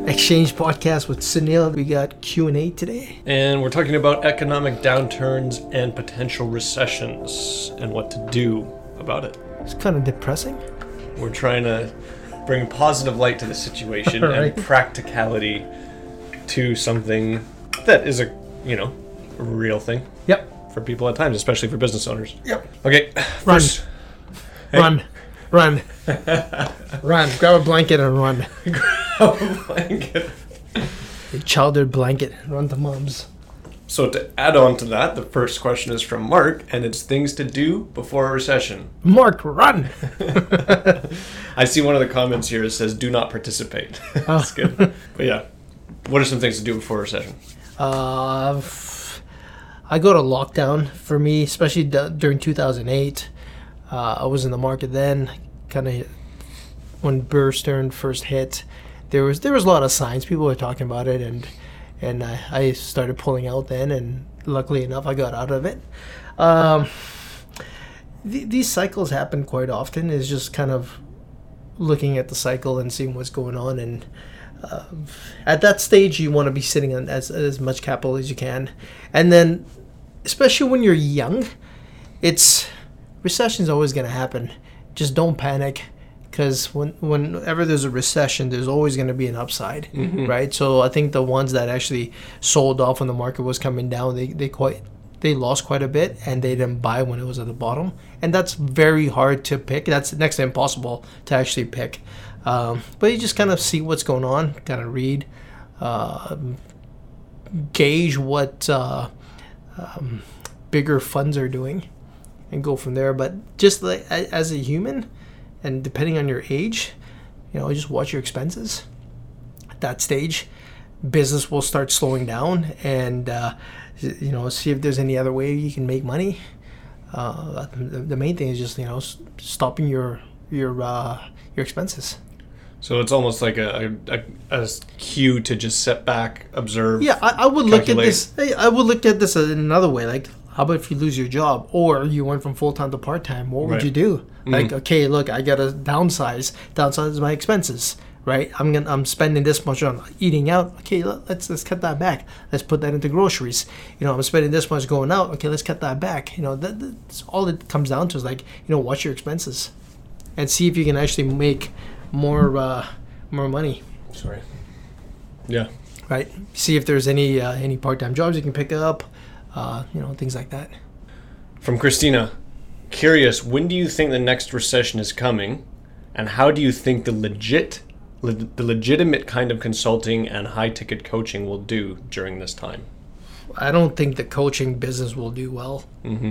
Exchange podcast with Sunil. We got Q&A today. And we're talking about economic downturns and potential recessions and what to do about it. It's kind of depressing. We're trying to bring positive light to the situation Right. and practicality to something that is a real thing Yep. for people at times, especially for business owners. Yep. Okay. Run. First, Run. Run. Run. Grab a blanket and run. blanket. A childhood blanket. Run to mom's. So to add on to that, the first question is from Mark, and it's things to do before a recession. Mark, run. I see one of the comments here that says, do not participate. That's good. But yeah, what are some things to do before a recession? I go to lockdown for me, especially during 2008. I was in the market then, kind of when Bear Stearns first hit. There was a lot of signs. People were talking about it, and I started pulling out then, and luckily enough, I got out of it. These cycles happen quite often. Is just kind of looking at the cycle and seeing what's going on, and at that stage, you want to be sitting on as much capital as you can, and then, especially when you're young, recession's always going to happen. Just don't panic, because whenever there's a recession, there's always going to be an upside, right? So I think the ones that actually sold off when the market was coming down, they lost quite a bit, and they didn't buy when it was at the bottom, and that's very hard to pick. That's next to impossible to actually pick. But you just kind of see what's going on, kind of read, gauge what bigger funds are doing, and go from there. But just like as a human, and depending on your age, just watch your expenses. At that stage, business will start slowing down, and see if there's any other way you can make money. The main thing is just stopping your expenses. So it's almost like a cue to just sit back, observe. Yeah, I would look at calculate. this. I would look at this in another way. Like, how about if you lose your job, or you went from full time to part time? What would Right. you do? Like, okay, look, I gotta downsize my expenses. Right, I'm spending this much on eating out. Okay, let's cut that back. Let's put that into groceries. I'm spending this much going out. Okay, let's cut that back. That's all it comes down to is like, watch your expenses, and see if you can actually make more money. Sorry. Yeah. Right. See if there's any part-time jobs you can pick up. Things like that. From Christina, curious, when do you think the next recession is coming, and how do you think the legitimate kind of consulting and high-ticket coaching will do during this time? I don't think the coaching business will do well.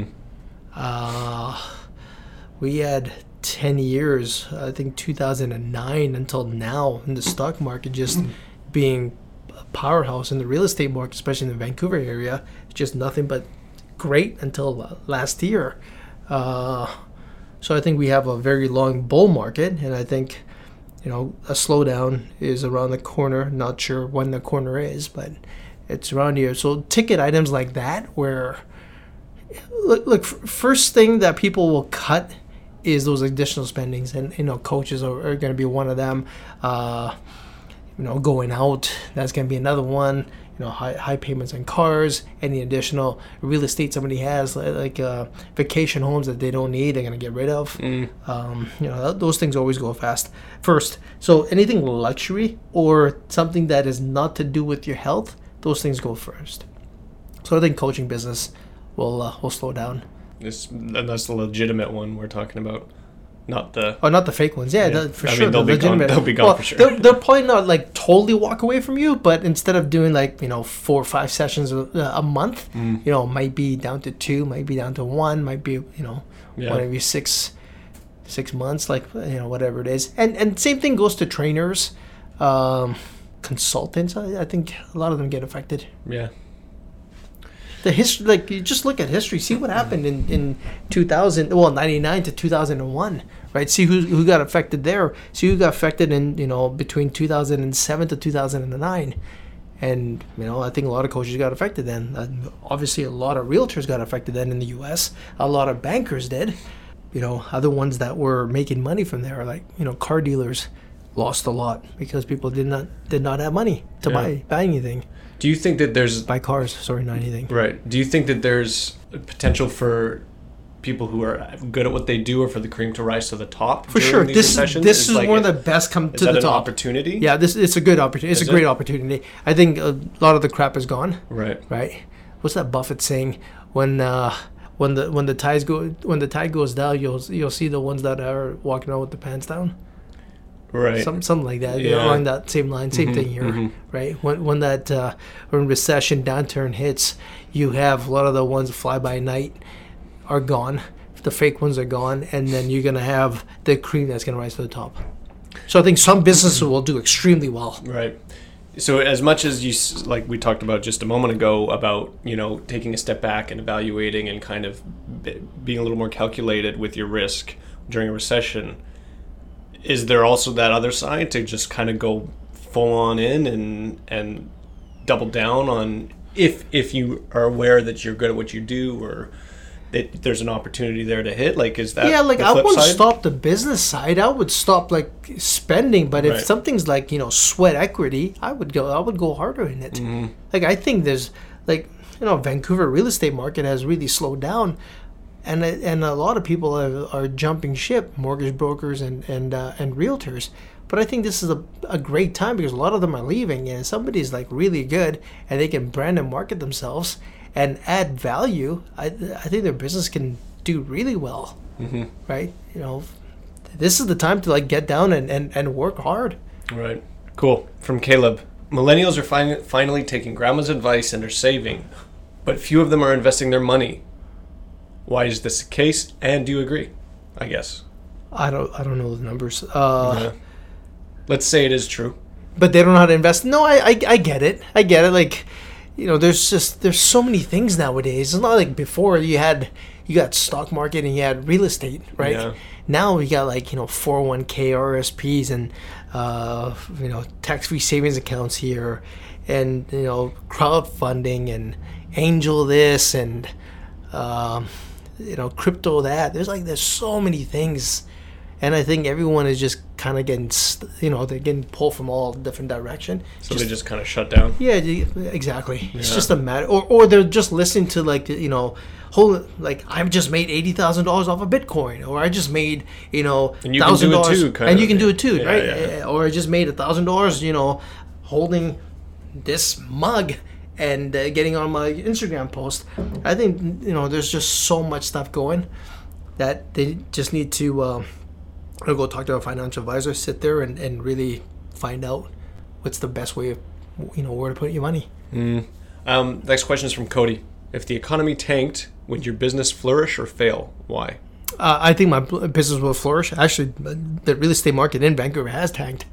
We had 10 years, I think 2009 until now, in the stock market just being a powerhouse in the real estate market, especially in the Vancouver area. Just nothing but great until last year. So I think we have a very long bull market, and I think a slowdown is around the corner. Not sure when the corner is, but it's around here. So ticket items like that, where look, first thing that people will cut is those additional spendings, and coaches are going to be one of them. Going out, that's going to be another one. High payments on cars, any additional real estate somebody has, like vacation homes that they don't need, they're going to get rid of. Those things always go fast first. So anything luxury or something that is not to do with your health, those things go first. So I think coaching business will slow down. And that's the legitimate one we're talking about, not the... Oh, not the fake ones. Yeah. For I sure. mean, they'll be gone. They'll be gone for sure. They'll probably not like totally walk away from you, but instead of doing 4 or 5 sessions a month, might be down to 2, might be down to 1, might be one every 6 months, whatever it is. And same thing goes to trainers, consultants. I think a lot of them get affected. Yeah. The history, you just look at history, see what happened in 99 to 2001, right? See who got affected there. See who got affected in between 2007 to 2009, and I think a lot of coaches got affected then. Obviously, a lot of realtors got affected then in the U.S. A lot of bankers did. Other ones that were making money from there, like car dealers, lost a lot because people did not have money to buy anything. Do you think that there's buy cars? Sorry, not anything. Right. Do you think that there's potential for people who are good at what they do, or for the cream to rise to the top? For sure, this is like one of the best come to the top. Is that an opportunity? Yeah, it's a good opportunity. It's a great opportunity. I think a lot of the crap is gone. Right. Right. What's that Buffett saying? When the tide goes down, you'll see the ones that are walking around with the pants down. Right. Something like that. Yeah. Along that same line, same thing here. Right. When recession downturn hits, you have a lot of the ones that fly by night are gone. The fake ones are gone, and then you're gonna have the cream that's gonna rise to the top. So I think some businesses will do extremely well. Right. So as much as you, like we talked about just a moment ago, about, you know, taking a step back and evaluating and kind of being a little more calculated with your risk during a recession, is there also that other side to just kind of go full on in and double down on if you are aware that you're good at what you do, or that there's an opportunity there to hit? Like, is that I wouldn't side? Stop the business side. I would stop like spending, but if something's like, you know, sweat equity, I would go harder in it. Like, I think there's, like, you know, Vancouver real estate market has really slowed down, and a lot of people are jumping ship, mortgage brokers and realtors. But I think this is a great time because a lot of them are leaving, and somebody's like really good and they can brand and market themselves and add value. I think their business can do really well. Right? You know, this is the time to like get down and work hard. Right. Cool. From Caleb: millennials are finally taking grandma's advice and are saving, but few of them are investing their money. Why is this the case? And do you agree? I guess. I don't know the numbers. Let's say it is true. But they don't know how to invest. No, I get it. I get it. Like, you know, there's so many things nowadays. It's not like before you got stock market and you had real estate, right? Yeah. Now we got, like, you know, 401k, RSPs, and you know, tax-free savings accounts here, and, you know, crowdfunding and angel this and you know, crypto that. There's so many things, and I think everyone is just kind of getting, you know, they're getting pulled from all different directions. So they just kind of shut down. Yeah, exactly. Yeah. It's just a matter, or they're just listening to, like, you know, like, I've just made $80,000 off of Bitcoin, or I just made, you know, $1,000, and you can do it too, right? Yeah. Or I just made $1,000, you know, holding this mug and getting on my Instagram post. I think, you know, there's just so much stuff going that they just need to go talk to a financial advisor, sit there and really find out what's the best way of, you know, where to put your money. Next question is from Cody. If the economy tanked, would your business flourish or fail? Why? I think my business will flourish. Actually, the real estate market in Vancouver has tanked,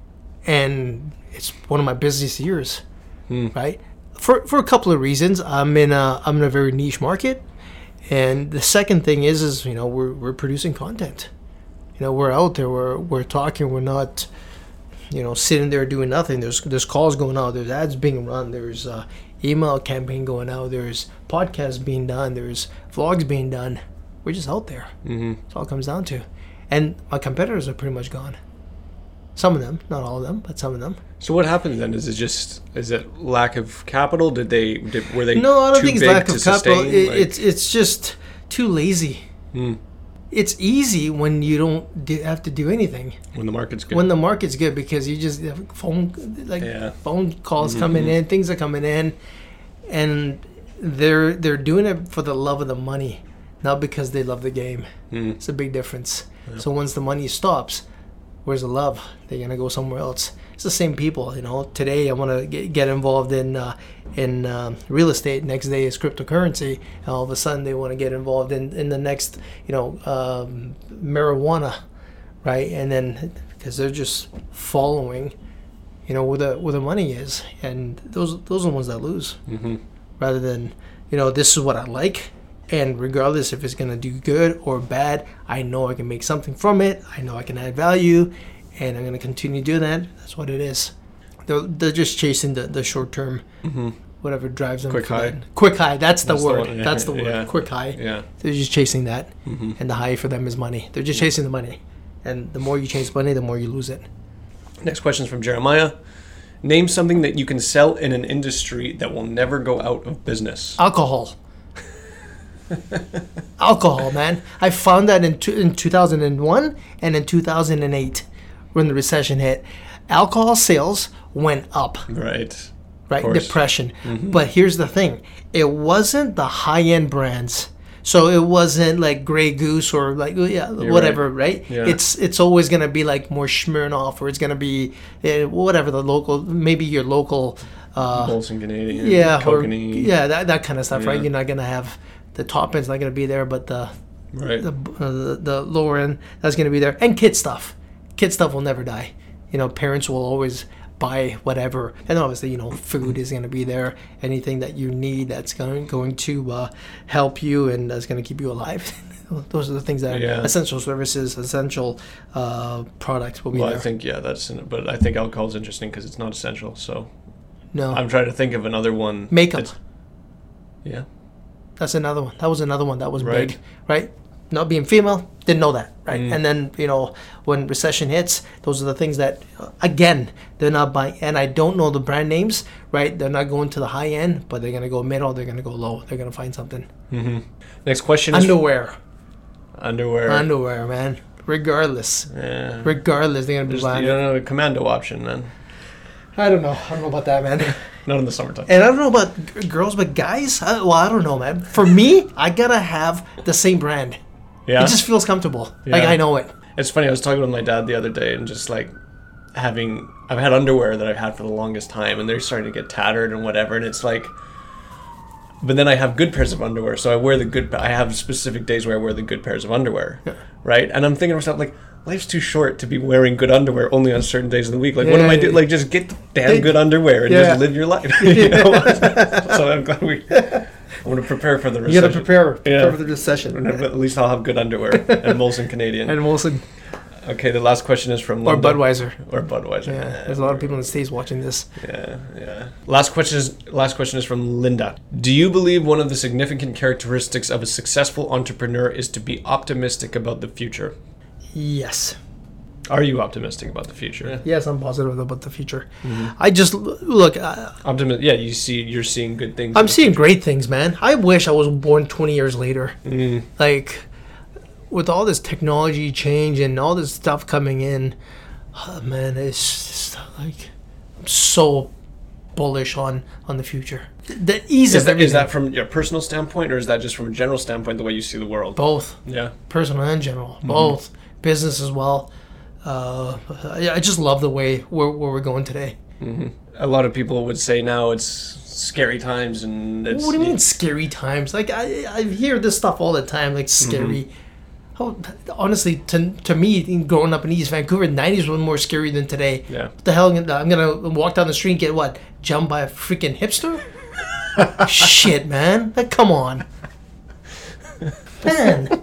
and it's one of my busiest years, right? For a couple of reasons. I'm in a very niche market, and the second thing is you know, we're producing content. You know, we're out there, we're talking, we're not, you know, sitting there doing nothing. There's calls going out, there's ads being run, there's email campaign going out, there's podcasts being done, there's vlogs being done. We're just out there. That's all it comes down to. And my competitors are pretty much gone. Some of them, not all of them, but some of them. So what happens then? Is it lack of capital? Were they No, I don't too think it's big lack of capital. sustain? It's just too lazy. It's easy when you don't have to do anything. When the market's good. When the market's good, because you just have phone calls coming in, things are coming in, and they're doing it for the love of the money, not because they love the game. It's a big difference. Yeah. So once the money stops, where's the love? They're gonna go somewhere else. It's the same people, you know. Today I want to get involved in real estate. Next day is cryptocurrency. And all of a sudden they want to get involved in the next, you know, marijuana, right? And then because they're just following, you know, where the money is, and those are the ones that lose. Rather than, you know, this is what I like, and regardless if it's gonna do good or bad, I know I can make something from it. I know I can add value. And I'm going to continue doing that. That's what it is. They're just chasing the short term, whatever drives them. Quick high. Quick high. That's the word. Yeah. That's the word. Yeah. Quick high. Yeah. They're just chasing that. And the high for them is money. They're just chasing the money. And the more you chase money, the more you lose it. Next question is from Jeremiah. Name something that you can sell in an industry that will never go out of business. Alcohol. Alcohol, man. I found that in 2001 and in 2008 when the recession hit. Alcohol sales went up. Right. Right? Depression. But here's the thing. It wasn't the high-end brands. So it wasn't like Grey Goose or like whatever, right? Yeah. It's always going to be like more Smirnoff, or it's going to be whatever the local, maybe your local Molson Canadian. Kokanee. That kind of stuff, right? You're not going to have the top end's not going to be there, but the lower end that's going to be there. And kid stuff. Kid stuff will never die. Parents will always buy whatever, and obviously food is going to be there. Anything that you need that's going to help you and that's going to keep you alive. Those are the things that essential services, essential products will be there. I think but I think alcohol is interesting because it's not essential. So no, I'm trying to think of another one. Makeup. That's another one. That was another one that was big, right? Not being female, didn't know that, right? And then, when recession hits, those are the things that, again, they're not buying. And I don't know the brand names, right? They're not going to the high end, but they're going to go middle, they're going to go low. They're going to find something. Mm-hmm. Next question is... Underwear, man. Regardless, they're going to be buying You don't know the commando option, man. I don't know about that, man. Not in the summertime. And I don't know about girls, but guys, I don't know, man. For me, I got to have the same brand. Yeah. It just feels comfortable. Yeah. Like, I know it. It's funny, I was talking with my dad the other day and just like I've had underwear that I've had for the longest time and they're starting to get tattered and whatever, and it's like, but then I have good pairs of underwear, so I have specific days where I wear the good pairs of underwear, right? And I'm thinking to myself, like, life's too short to be wearing good underwear only on certain days of the week. Like, what am I doing? Like, just get the damn good underwear and just live your life. So I'm glad I'm going to prepare for the recession. You got to prepare for the recession. At least I'll have good underwear and Molson Canadian. And Molson. Okay, the last question is from Linda. Or Budweiser. Yeah, there's a lot of people in the States watching this. Yeah. Last question is from Linda. Do you believe one of the significant characteristics of a successful entrepreneur is to be optimistic about the future? Yes. Are you optimistic about the future? Yes, I'm positive about the future. I just look. You're seeing good things. I'm seeing great things, man. I wish I was born 20 years later. Like, with all this technology change and all this stuff coming in, man, it's just like I'm so bullish on the future. The ease of everything. Is that from your personal standpoint, or is that just from a general standpoint, the way you see the world? Both. Yeah. Personal and general. Both. Business as well. I just love the way where we're going today. A lot of people would say now it's scary times, and it's... What do you mean scary times? Like, I hear this stuff all the time, like scary. Honestly, to me, growing up in East Vancouver, the 90s were more scary than today. Yeah. What the hell? I'm going to walk down the street and get what? Jumped by a freaking hipster? Shit, man. Like, come on. Man.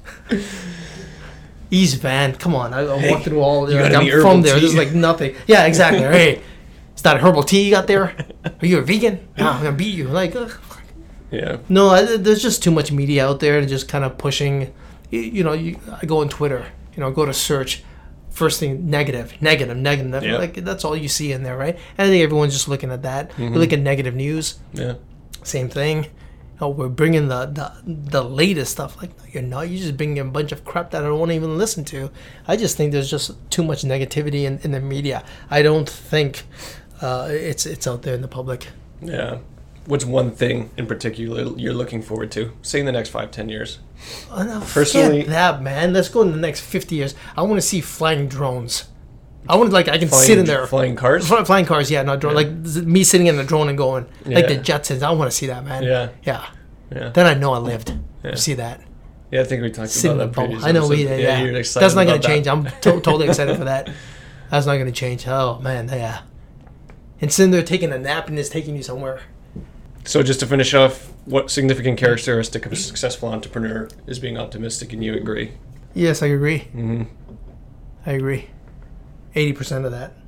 East Van, come on. I walked through all. I'm from there. There's like nothing. Yeah, exactly. Hey, is that a herbal tea you got there? Are you a vegan? No, I'm gonna beat you. Like, yeah. No, there's just too much media out there and just kind of pushing. I go on Twitter. Go to search. First thing, negative. Yeah. Like, that's all you see in there, right? And I think everyone's just looking at that. You look at negative news. Yeah. Same thing. We're bringing the latest stuff. Like, no, you're not. You're just bringing a bunch of crap that I don't want to even listen to. I just think there's just too much negativity in the media. I don't think it's out there in the public. Yeah. What's one thing in particular you're looking forward to, say in the next 5-10 years? Personally, that, man. Let's go in the next 50 years. I want to see flying drones. I want I can sit in there. Flying cars? Flying cars, yeah, not drone. Yeah. Like me sitting in the drone and going. Like the Jetsons. I want to see that, man. Yeah. Then I know I lived. Yeah. See that. Yeah, I think we talked about that previously. I know we did, yeah. You're excited. That's not going to change. I'm totally excited for that. That's not going to change. Oh, man, yeah. And sitting there taking a nap and it's taking you somewhere. So just to finish off, what significant characteristic of a successful entrepreneur is being optimistic, and you agree? Yes, I agree. I agree. 80% of that.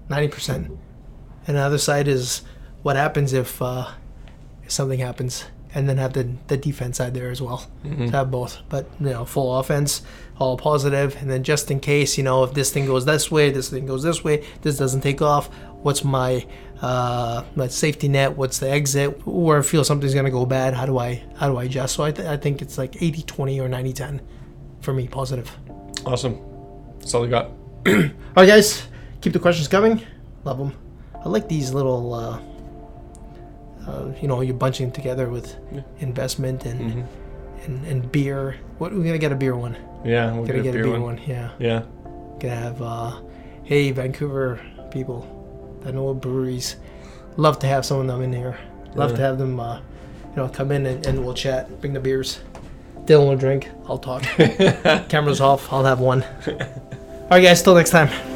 90%. And the other side is what happens if something happens and then have the defense side there as well. Mm-hmm. To have both, but full offense, all positive, and then just in case, if this thing goes this way, this thing goes this way, this doesn't take off, what's my safety net? What's the exit? Or I feel something's gonna go bad. How do I adjust? So I think it's like 80-20 or 90-10 for me. Positive. Awesome. That's all I got. All right, guys, keep the questions coming. Love them. I like these little, you're bunching together with investment and beer. We're gonna get a beer one. Yeah, we'll Gonna get a beer one. Yeah. Yeah. Gonna have, hey, Vancouver people that know breweries. Love to have some of them in here. Love to have them, come in and we'll chat. Bring the beers. Dylan will drink. I'll talk. Camera's off. I'll have one. All right, guys. Till next time.